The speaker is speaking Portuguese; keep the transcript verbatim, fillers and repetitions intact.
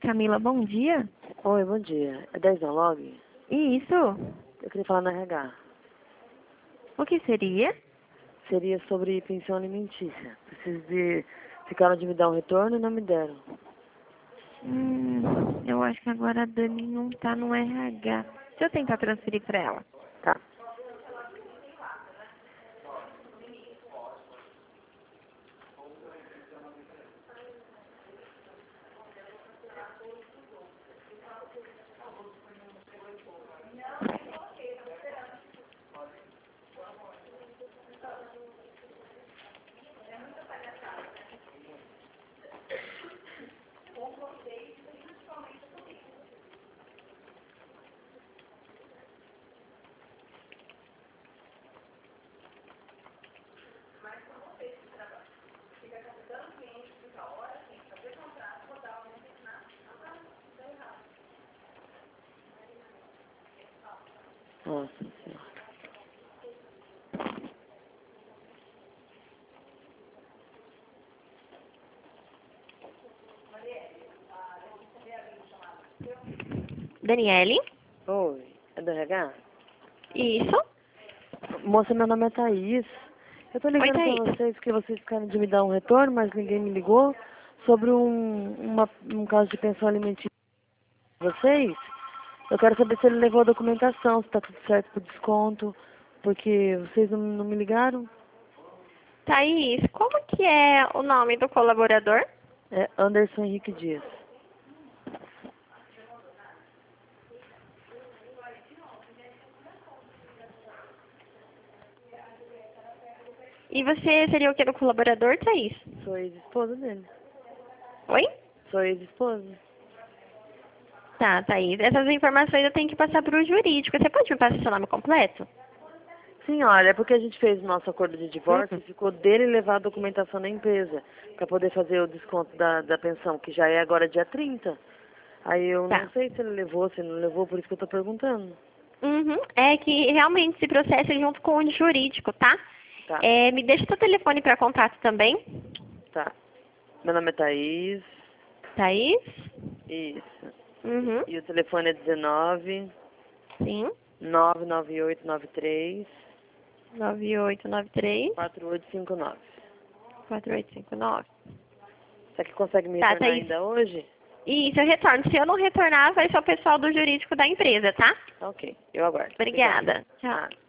Camila, bom dia. Oi, bom dia. É dez da log? Isso? Eu queria falar na R H. O que seria? Seria sobre pensão alimentícia. Preciso de... Ficaram de me dar um retorno e não me deram. Hum, eu acho que agora a Dani não tá no R H. Deixa eu tentar transferir pra ela. Tá. Nossa Senhora. Daniele? Oi, é do R H? Isso? Moça, meu nome é Thaís. Eu tô Oi, ligando Thaís. pra vocês porque vocês ficaram de me dar um retorno, mas ninguém me ligou. Sobre um, uma, um caso de pensão alimentícia de vocês. Eu quero saber se ele levou a documentação, se tá tudo certo com o desconto. Porque vocês não, não me ligaram. Thaís, como que é o nome do colaborador? É Anderson Henrique Dias. E você seria o que do colaborador, Thaís? Sou ex-esposa dele. Oi? Sou ex-esposa. Tá, Thaís. Essas informações eu tenho que passar para o jurídico. Você pode me passar seu nome completo? Sim, olha, é porque a gente fez o nosso acordo de divórcio Uhum. e ficou dele levar a documentação na empresa para poder fazer o desconto da, da pensão, que já é agora dia trinta. Aí eu não Tá. sei se ele levou, se ele não levou, por isso que eu tô perguntando. Uhum. É que realmente se processa junto com o jurídico, tá? Tá, É, me deixa seu telefone para contato também. tá. Meu nome é Thaís. Thaís? Isso. Uhum. E o telefone é dezenove, Sim. nove nove oito nove três, nove oito nove três, quatro oito cinco nove. quatro oito cinco nove. Será que consegue me Tá, retornar Thaís. ainda hoje? Isso, eu retorno. Se eu não retornar, vai ser o pessoal do jurídico da empresa, tá? Tá, ok. Eu aguardo. Obrigada. Obrigada. Tchau. Ah.